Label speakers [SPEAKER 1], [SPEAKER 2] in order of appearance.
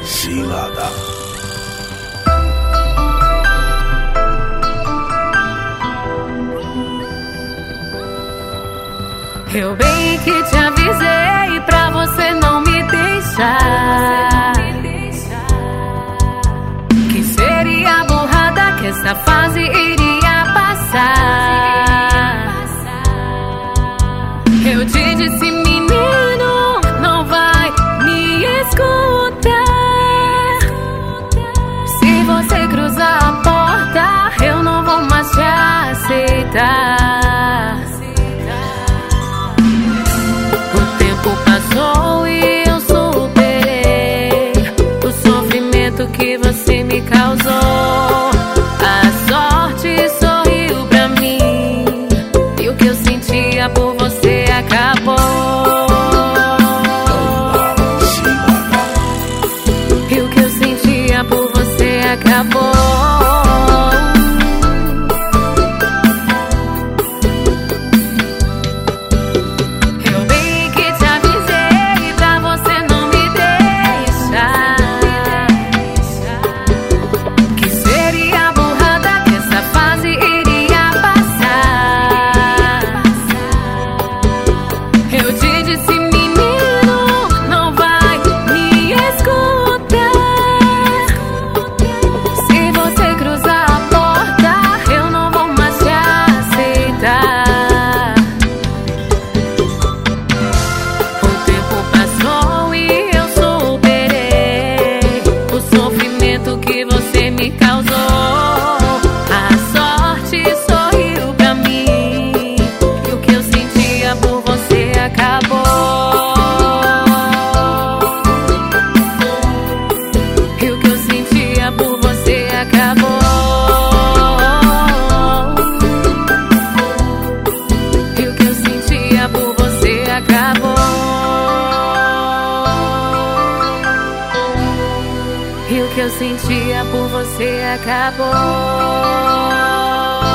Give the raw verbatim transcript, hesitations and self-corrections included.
[SPEAKER 1] Cilada.
[SPEAKER 2] Eu bem que te avisei pra você não me deixar, que seria burrada, que essa fase iria passar. Eu te disse, menino, não vai me escutar. Se você cruzar a porta, eu não vou mais te aceitar. Passou e eu superei o sofrimento que você me causou. A sorte sorriu pra mim e o que eu sentia por você acabou. E o que eu sentia por você acabou. Que você me causou. A sorte sorriu pra mim e o que eu sentia por você acabou. E o que eu sentia por você acabou. E o que eu sentia por você acabou. E o que eu sentia por você acabou.